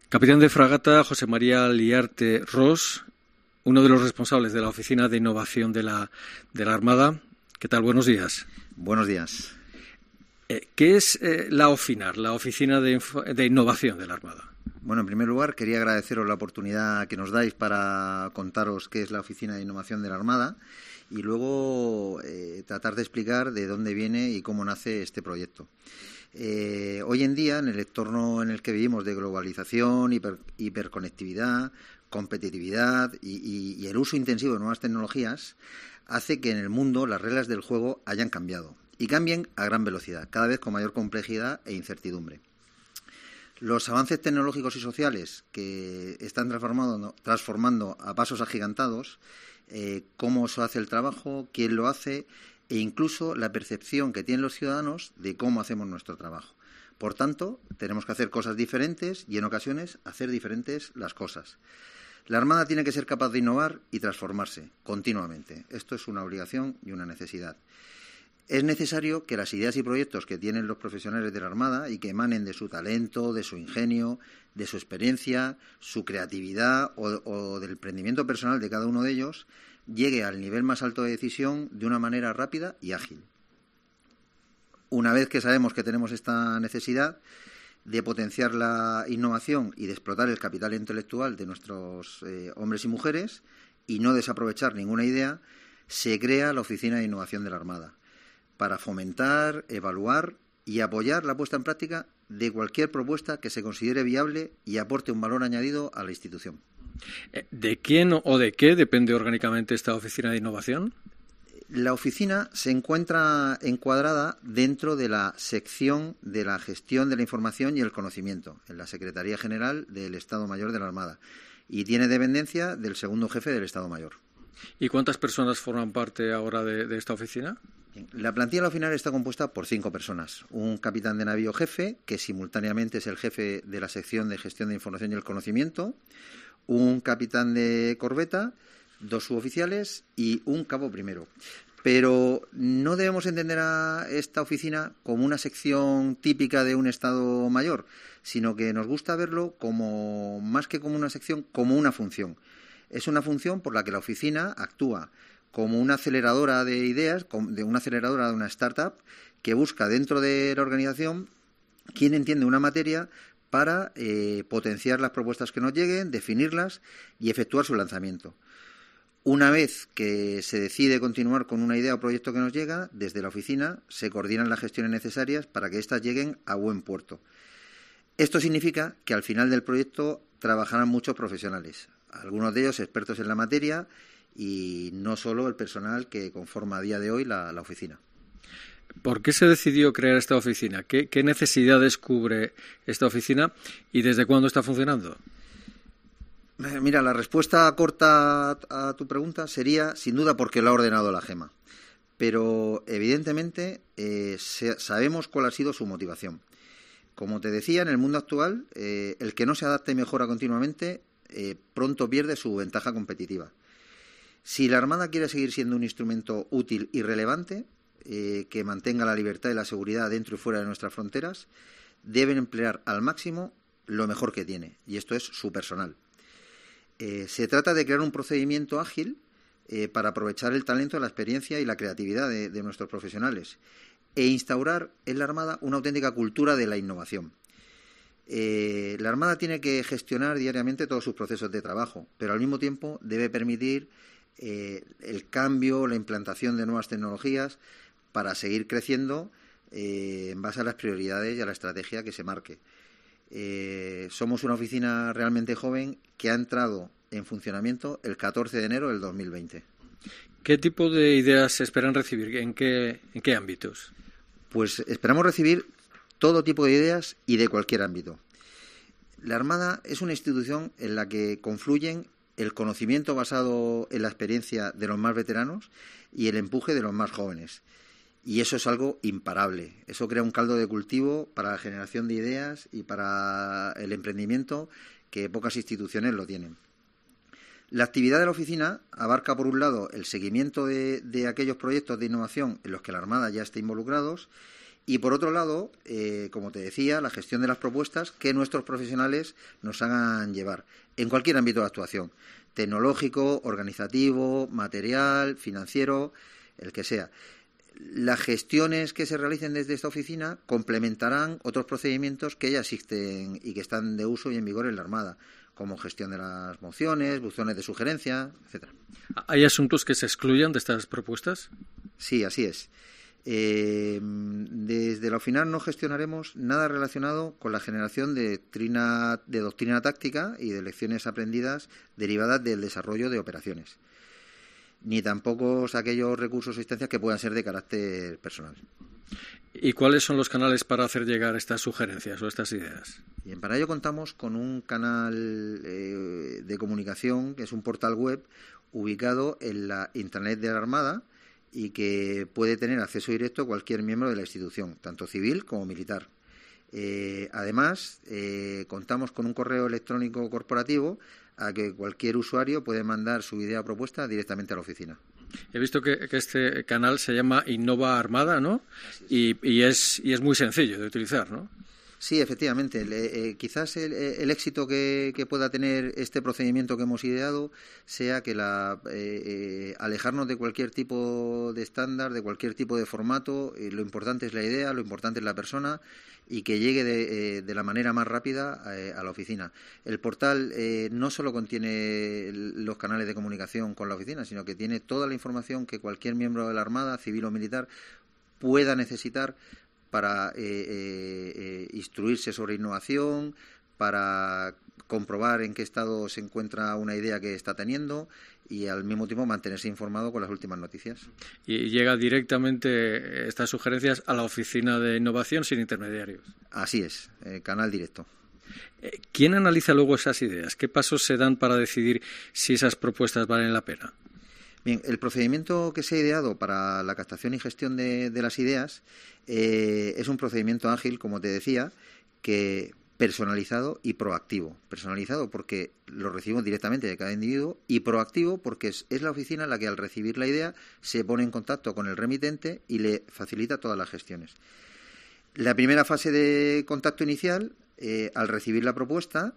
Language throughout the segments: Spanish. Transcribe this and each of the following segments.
Capitán de fragata José María Liarte Ros, uno de los responsables de la Oficina de Innovación de la Armada. ¿Qué tal? Buenos días. Buenos días. ¿Qué es la OFINAR, la Oficina de Innovación de la Armada? Bueno, en primer lugar, quería agradeceros la oportunidad que nos dais para contaros qué es la Oficina de Innovación de la Armada y luego tratar de explicar de dónde viene y cómo nace este proyecto. Hoy en día, en el entorno en el que vivimos de globalización, hiperconectividad, competitividad y el uso intensivo de nuevas tecnologías, hace que en el mundo las reglas del juego hayan cambiado y cambien a gran velocidad, cada vez con mayor complejidad e incertidumbre. Los avances tecnológicos y sociales que están transformando a pasos agigantados cómo se hace el trabajo, quién lo hace e incluso la percepción que tienen los ciudadanos de cómo hacemos nuestro trabajo. Por tanto, tenemos que hacer cosas diferentes y en ocasiones hacer diferentes las cosas. La Armada tiene que ser capaz de innovar y transformarse continuamente. Esto es una obligación y una necesidad. Es necesario que las ideas y proyectos que tienen los profesionales de la Armada y que emanen de su talento, de su ingenio, de su experiencia, su creatividad o del emprendimiento personal de cada uno de ellos, llegue al nivel más alto de decisión de una manera rápida y ágil. Una vez que sabemos que tenemos esta necesidad de potenciar la innovación y de explotar el capital intelectual de nuestros hombres y mujeres y no desaprovechar ninguna idea, se crea la Oficina de Innovación de la Armada para fomentar, evaluar y apoyar la puesta en práctica de cualquier propuesta que se considere viable y aporte un valor añadido a la institución. ¿De quién o de qué depende orgánicamente esta Oficina de Innovación? La oficina se encuentra encuadrada dentro de la sección de la gestión de la información y el conocimiento, en la Secretaría General del Estado Mayor de la Armada, y tiene dependencia del segundo jefe del Estado Mayor. ¿Y cuántas personas forman parte ahora de esta oficina? La plantilla de la oficina está compuesta por 5 personas. Un capitán de navío jefe, que simultáneamente es el jefe de la sección de gestión de información y el conocimiento, un capitán de corbeta, 2 suboficiales y un cabo primero. Pero no debemos entender a esta oficina como una sección típica de un Estado Mayor, sino que nos gusta verlo como, más que como una sección, como una función. Es una función por la que la oficina actúa como una aceleradora de ideas, de una aceleradora de una startup que busca dentro de la organización quién entiende una materia para potenciar las propuestas que nos lleguen, definirlas y efectuar su lanzamiento. Una vez que se decide continuar con una idea o proyecto que nos llega, desde la oficina se coordinan las gestiones necesarias para que éstas lleguen a buen puerto. Esto significa que al final del proyecto trabajarán muchos profesionales, algunos de ellos expertos en la materia y no solo el personal que conforma a día de hoy la oficina. ¿Por qué se decidió crear esta oficina? ¿Qué necesidades cubre esta oficina y desde cuándo está funcionando? Mira, la respuesta corta a tu pregunta sería, sin duda, porque lo ha ordenado la GEMA. Pero, evidentemente, sabemos cuál ha sido su motivación. Como te decía, en el mundo actual, el que no se adapte y mejora continuamente, pronto pierde su ventaja competitiva. Si la Armada quiere seguir siendo un instrumento útil y relevante, que mantenga la libertad y la seguridad dentro y fuera de nuestras fronteras, deben emplear al máximo lo mejor que tiene, y esto es su personal. Se trata de crear un procedimiento ágil para aprovechar el talento, la experiencia y la creatividad de nuestros profesionales e instaurar en la Armada una auténtica cultura de la innovación. La Armada tiene que gestionar diariamente todos sus procesos de trabajo, pero al mismo tiempo debe permitir el cambio, la implantación de nuevas tecnologías para seguir creciendo en base a las prioridades y a la estrategia que se marque. Somos una oficina realmente joven que ha entrado en funcionamiento el 14 de enero del 2020. ¿Qué tipo de ideas se esperan recibir? ¿En qué ámbitos? Pues esperamos recibir todo tipo de ideas y de cualquier ámbito. La Armada es una institución en la que confluyen el conocimiento basado en la experiencia de los más veteranos y el empuje de los más jóvenes. Y eso es algo imparable. Eso crea un caldo de cultivo para la generación de ideas y para el emprendimiento que pocas instituciones lo tienen. La actividad de la oficina abarca, por un lado, el seguimiento de aquellos proyectos de innovación en los que la Armada ya está involucrados Y por otro lado, como te decía, la gestión de las propuestas que nuestros profesionales nos hagan llevar en cualquier ámbito de actuación, tecnológico, organizativo, material, financiero, el que sea. Las gestiones que se realicen desde esta oficina complementarán otros procedimientos que ya existen y que están de uso y en vigor en la Armada, como gestión de las mociones, buzones de sugerencia, etcétera. ¿Hay asuntos que se excluyan de estas propuestas? Sí, así es. Desde la oficina no gestionaremos nada relacionado con la generación de doctrina táctica y de lecciones aprendidas derivadas del desarrollo de operaciones, ni tampoco aquellos recursos o asistencias que puedan ser de carácter personal. ¿Y cuáles son los canales para hacer llegar estas sugerencias o estas ideas? Bien, para ello contamos con un canal de comunicación, que es un portal web ubicado en la Intranet de la Armada y que puede tener acceso directo cualquier miembro de la institución, tanto civil como militar. Además, contamos con un correo electrónico corporativo a que cualquier usuario puede mandar su idea o propuesta directamente a la oficina. He visto que este canal se llama Innova Armada, ¿no? Y es muy sencillo de utilizar, ¿no? Sí, efectivamente. Quizás el éxito que pueda tener este procedimiento que hemos ideado sea que alejarnos de cualquier tipo de estándar, de cualquier tipo de formato. Lo importante es la idea, lo importante es la persona y que llegue de la manera más rápida a la oficina. El portal no solo contiene los canales de comunicación con la oficina, sino que tiene toda la información que cualquier miembro de la Armada, civil o militar, pueda necesitar para instruirse sobre innovación, para comprobar en qué estado se encuentra una idea que está teniendo y al mismo tiempo mantenerse informado con las últimas noticias. Y llega directamente estas sugerencias a la oficina de innovación sin intermediarios. Así es, canal directo. ¿Quién analiza luego esas ideas? ¿Qué pasos se dan para decidir si esas propuestas valen la pena? Bien, el procedimiento que se ha ideado para la captación y gestión de las ideas es un procedimiento ágil, como te decía, que personalizado y proactivo. Personalizado porque lo recibimos directamente de cada individuo y proactivo porque es la oficina la que al recibir la idea se pone en contacto con el remitente y le facilita todas las gestiones. La primera fase de contacto inicial, al recibir la propuesta,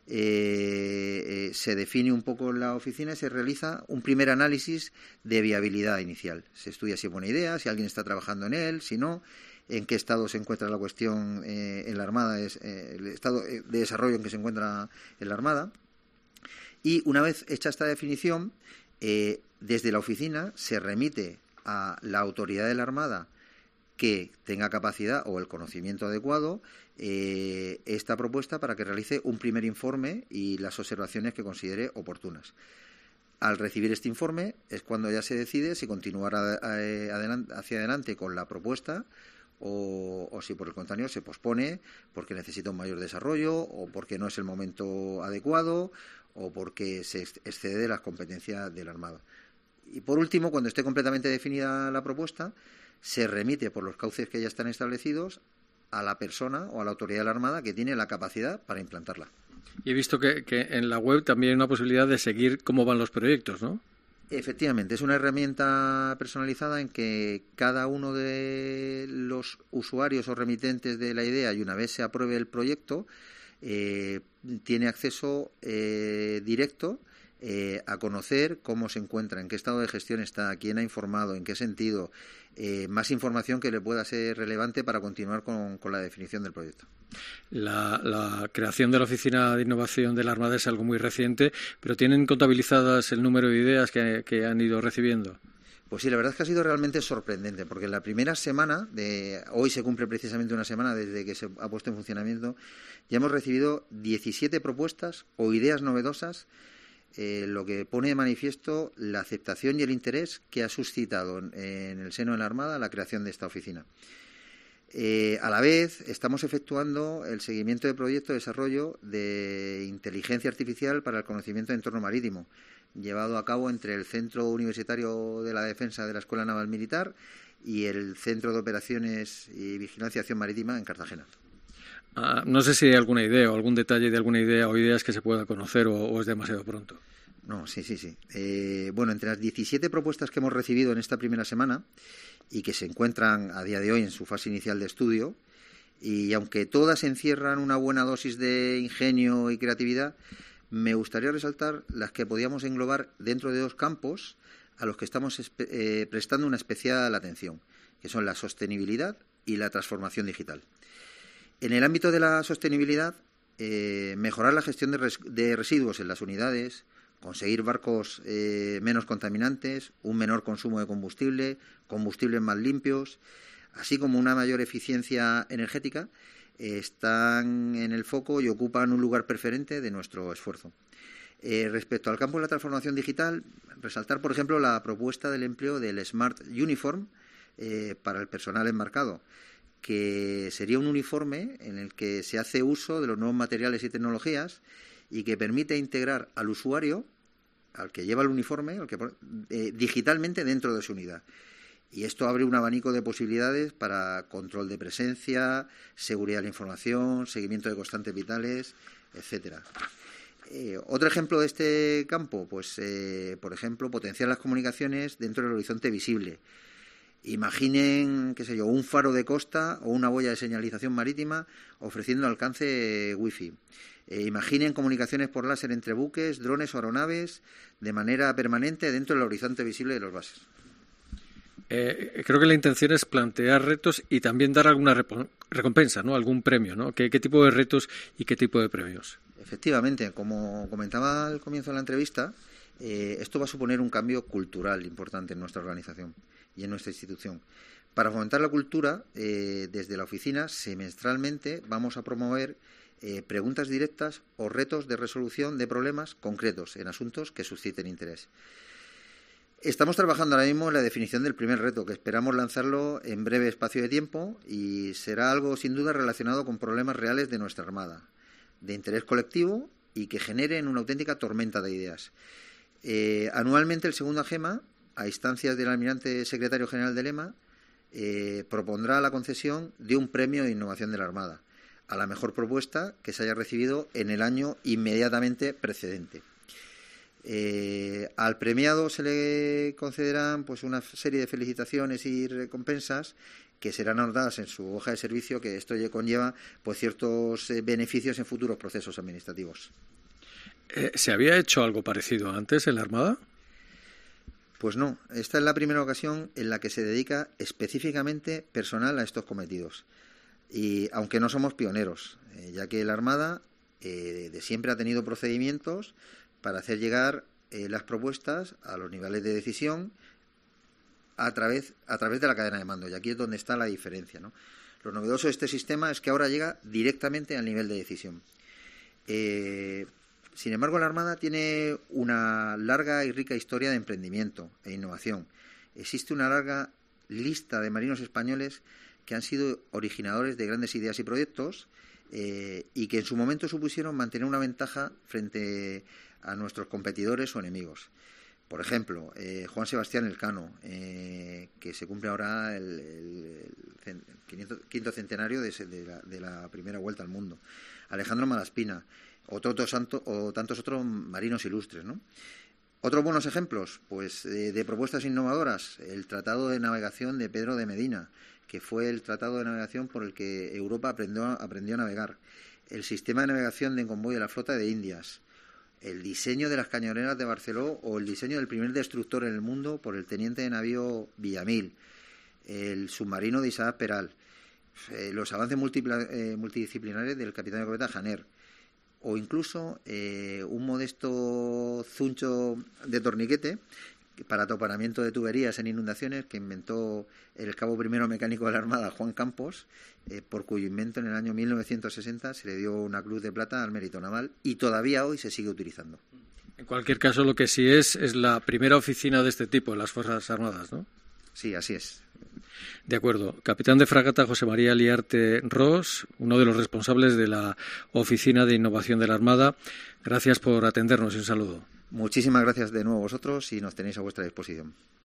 se define un poco en la oficina y se realiza un primer análisis de viabilidad inicial. Se estudia si es buena idea, si alguien está trabajando en él, si no, en qué estado se encuentra la cuestión en la Armada, el estado de desarrollo en que se encuentra en la Armada. Y una vez hecha esta definición, desde la oficina se remite a la autoridad de la Armada que tenga capacidad o el conocimiento adecuado esta propuesta para que realice un primer informe y las observaciones que considere oportunas. Al recibir este informe es cuando ya se decide si continuar hacia adelante con la propuesta o si por el contrario se pospone porque necesita un mayor desarrollo o porque no es el momento adecuado o porque se excede de las competencias de la Armada. Y por último, cuando esté completamente definida la propuesta, se remite por los cauces que ya están establecidos a la persona o a la autoridad de la Armada que tiene la capacidad para implantarla. Y he visto que en la web también hay una posibilidad de seguir cómo van los proyectos, ¿no? Efectivamente, es una herramienta personalizada en que cada uno de los usuarios o remitentes de la idea, y una vez se apruebe el proyecto, tiene acceso directo a conocer cómo se encuentra, en qué estado de gestión está, quién ha informado, en qué sentido, más información que le pueda ser relevante para continuar con la definición del proyecto. La creación de la Oficina de Innovación de la Armada es algo muy reciente, pero ¿tienen contabilizadas el número de ideas que han ido recibiendo? Pues sí, la verdad es que ha sido realmente sorprendente, porque en la primera semana, hoy se cumple precisamente una semana desde que se ha puesto en funcionamiento, ya hemos recibido 17 propuestas o ideas novedosas, lo que pone de manifiesto la aceptación y el interés que ha suscitado en el seno de la Armada la creación de esta oficina. A la vez, estamos efectuando el seguimiento de proyecto de desarrollo de inteligencia artificial para el conocimiento de entorno marítimo, llevado a cabo entre el Centro Universitario de la Defensa de la Escuela Naval Militar y el Centro de Operaciones y Vigilancia y Acción Marítima en Cartagena. No sé si hay alguna idea o algún detalle de alguna idea o ideas que se pueda conocer o es demasiado pronto. No, sí. Bueno, entre las 17 propuestas que hemos recibido en esta primera semana y que se encuentran a día de hoy en su fase inicial de estudio, y aunque todas encierran una buena dosis de ingenio y creatividad, me gustaría resaltar las que podíamos englobar dentro de dos campos a los que estamos prestando una especial atención, que son la sostenibilidad y la transformación digital. En el ámbito de la sostenibilidad, mejorar la gestión de residuos en las unidades, conseguir barcos menos contaminantes, un menor consumo de combustible, combustibles más limpios, así como una mayor eficiencia energética, están en el foco y ocupan un lugar preferente de nuestro esfuerzo. Respecto al campo de la transformación digital, resaltar, por ejemplo, la propuesta del empleo del Smart Uniform para el personal embarcado, que sería un uniforme en el que se hace uso de los nuevos materiales y tecnologías y que permite integrar al usuario, al que lleva el uniforme, digitalmente dentro de su unidad. Y esto abre un abanico de posibilidades para control de presencia, seguridad de la información, seguimiento de constantes vitales, etcétera. Otro ejemplo de este campo, pues, por ejemplo, potenciar las comunicaciones dentro del horizonte visible. Imaginen, un faro de costa o una boya de señalización marítima ofreciendo alcance wifi. Imaginen comunicaciones por láser entre buques, drones o aeronaves de manera permanente dentro del horizonte visible de los bases. Creo que la intención es plantear retos y también dar alguna recompensa, ¿no? Algún premio, ¿no? ¿Qué tipo de retos y qué tipo de premios? Efectivamente, como comentaba al comienzo de la entrevista, esto va a suponer un cambio cultural importante en nuestra organización y en nuestra institución. Para fomentar la cultura, desde la oficina, semestralmente vamos a promover preguntas directas o retos de resolución de problemas concretos en asuntos que susciten interés. Estamos trabajando ahora mismo en la definición del primer reto, que esperamos lanzarlo en breve espacio de tiempo, y será algo sin duda relacionado con problemas reales de nuestra Armada, de interés colectivo y que generen una auténtica tormenta de ideas. Anualmente el segundo AGEMA, a instancias del almirante secretario general del EMA, propondrá la concesión de un premio de innovación de la Armada a la mejor propuesta que se haya recibido en el año inmediatamente precedente. Al premiado se le concederán pues una serie de felicitaciones y recompensas que serán anotadas en su hoja de servicio, que esto conlleva pues ciertos beneficios en futuros procesos administrativos. ¿Se había hecho algo parecido antes en la Armada? Pues no, esta es la primera ocasión en la que se dedica específicamente personal a estos cometidos. Y aunque no somos pioneros, ya que la Armada de siempre ha tenido procedimientos para hacer llegar las propuestas a los niveles de decisión a través de la cadena de mando. Y aquí es donde está la diferencia, ¿no? Lo novedoso de este sistema es que ahora llega directamente al nivel de decisión. Sin embargo, la Armada tiene una larga y rica historia de emprendimiento e innovación. Existe una larga lista de marinos españoles que han sido originadores de grandes ideas y proyectos y que en su momento supusieron mantener una ventaja frente a nuestros competidores o enemigos. Por ejemplo, Juan Sebastián Elcano, que se cumple ahora el quinto centenario de la primera vuelta al mundo. Alejandro Malaspina, o tantos otros marinos ilustres, ¿no? Otros buenos ejemplos, pues, de propuestas innovadoras: el Tratado de Navegación de Pedro de Medina, que fue el tratado de navegación por el que Europa aprendió a navegar; el sistema de navegación de convoy de la flota de Indias; el diseño de las cañoneras de Barceló, o el diseño del primer destructor en el mundo por el teniente de navío Villamil; el submarino de Isaac Peral; los avances multidisciplinares del capitán de corbeta Janer; o incluso un modesto zuncho de torniquete para atoparamiento de tuberías en inundaciones que inventó el cabo primero mecánico de la Armada, Juan Campos, por cuyo invento en el año 1960 se le dio una Cruz de Plata al mérito naval, y todavía hoy se sigue utilizando. En cualquier caso, lo que sí es la primera oficina de este tipo en las Fuerzas Armadas, ¿no? Sí, así es. De acuerdo. Capitán de fragata José María Liarte Ros, uno de los responsables de la Oficina de Innovación de la Armada, gracias por atendernos y un saludo. Muchísimas gracias de nuevo a vosotros y nos tenéis a vuestra disposición.